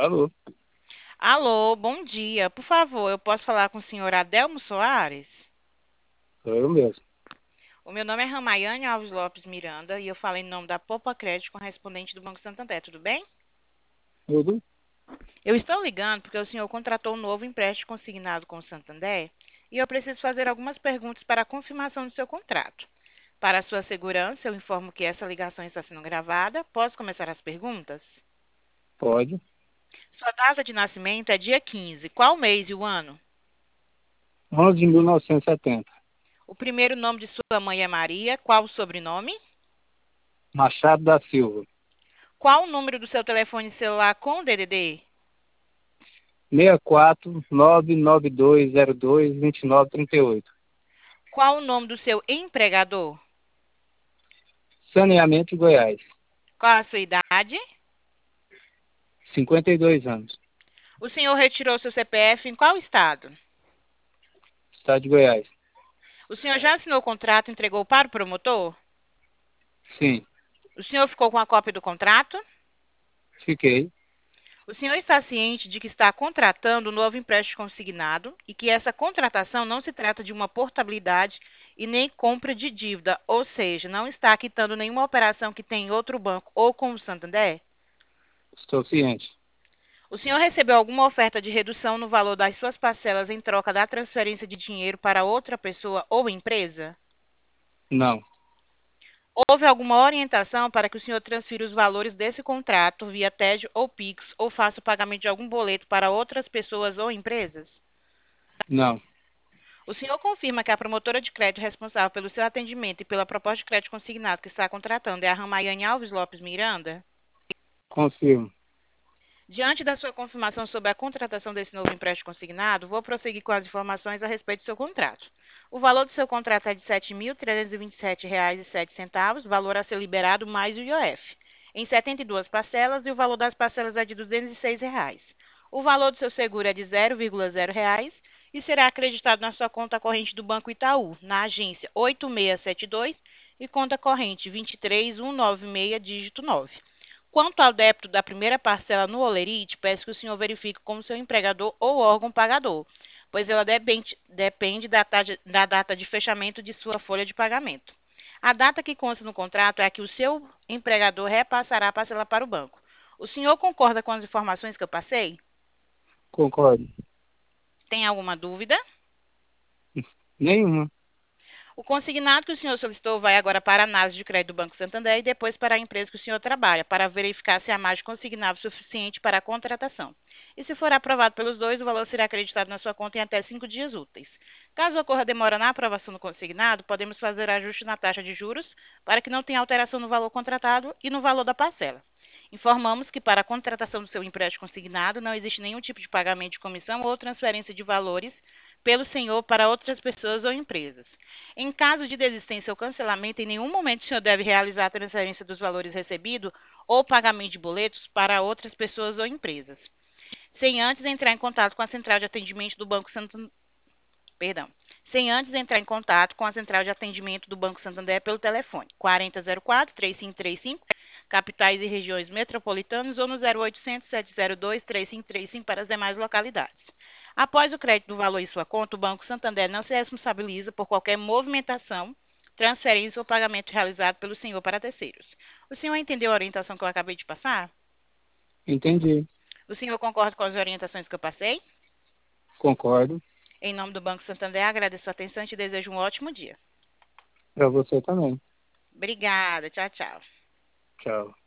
Alô, Alô, bom dia. Por favor, eu posso falar com o senhor Adelmo Soares? sou eu mesmo. O meu nome é Ramaiane Alves Lopes Miranda e eu falo em nome da Popa Crédito, correspondente do Banco Santander, tudo bem? Tudo? Eu estou ligando porque o senhor contratou um novo empréstimo consignado com o Santander e eu preciso fazer algumas perguntas para a confirmação do seu contrato. Para a sua segurança, eu informo que essa ligação está sendo gravada. Posso começar as perguntas? Pode. Sua data de nascimento é dia 15. Qual mês e o ano? 11 de 1970. O primeiro nome de sua mãe é Maria. Qual o sobrenome? Machado da Silva. Qual o número do seu telefone celular com DDD? 64 99202 2938. Qual o nome do seu empregador? Saneamento de Goiás. Qual a sua idade? 52 anos. O senhor retirou seu CPF em qual estado? Estado de Goiás. O senhor já assinou o contrato e entregou para o promotor? Sim, O senhor ficou com a cópia do contrato? fiquei. O senhor está ciente de que está contratando um novo empréstimo consignado e que essa contratação não se trata de uma portabilidade e nem compra de dívida, ou seja, não está quitando nenhuma operação que tem em outro banco ou com o Santander? Estou ciente. O senhor recebeu alguma oferta de redução no valor das suas parcelas em troca da transferência de dinheiro para outra pessoa ou empresa? Não, Houve alguma orientação para que o senhor transfira os valores desse contrato via TED ou Pix ou faça o pagamento de algum boleto para outras pessoas ou empresas? não. O senhor confirma que a promotora de crédito responsável pelo seu atendimento e pela proposta de crédito consignado que está contratando é a Ramaiane Alves Lopes Miranda? Confirmo. Diante da sua confirmação sobre a contratação desse novo empréstimo consignado, vou prosseguir com as informações a respeito do seu contrato. O valor do seu contrato é de R$ 7.327,07, valor a ser liberado mais o IOF, em 72 parcelas, e o valor das parcelas é de R$ 206. Reais. O valor do seu seguro é de 0,0 reais e será acreditado na sua conta corrente do Banco Itaú, na agência 8672 e conta corrente 23196, dígito 9. Quanto ao débito da primeira parcela no Olerite, peço que o senhor verifique com seu empregador ou órgão pagador, pois ela depende da data de fechamento de sua folha de pagamento. A data que consta no contrato é a que o seu empregador repassará a parcela para o banco. O senhor concorda com as informações que eu passei? Concordo. Tem alguma dúvida? Nenhuma. O consignado que o senhor solicitou vai agora para a análise de crédito do Banco Santander e depois para a empresa que o senhor trabalha, para verificar se há margem consignável suficiente para a contratação. E se for aprovado pelos dois, o valor será acreditado na sua conta em até 5 dias úteis. Caso ocorra demora na aprovação do consignado, podemos fazer ajuste na taxa de juros para que não tenha alteração no valor contratado e no valor da parcela. Informamos que para a contratação do seu empréstimo consignado não existe nenhum tipo de pagamento de comissão ou transferência de valores pelo senhor para outras pessoas ou empresas. Em caso de desistência ou cancelamento, em nenhum momento o senhor deve realizar a transferência dos valores recebidos ou pagamento de boletos para outras pessoas ou empresas, sem antes entrar em contato com a central de atendimento do Banco Santander, perdão, sem antes entrar em contato com a central de atendimento do Banco Santander pelo telefone 4004-3535, capitais e regiões metropolitanas, ou no 0800 702 3535 para as demais localidades. Após o crédito do valor em sua conta, o Banco Santander não se responsabiliza por qualquer movimentação, transferência ou pagamento realizado pelo senhor para terceiros. O senhor entendeu a orientação que eu acabei de passar? Entendi. O senhor concorda com as orientações que eu passei? Concordo. Em nome do Banco Santander, agradeço a atenção e te desejo um ótimo dia. Para você também. Obrigada. Tchau, tchau. Tchau.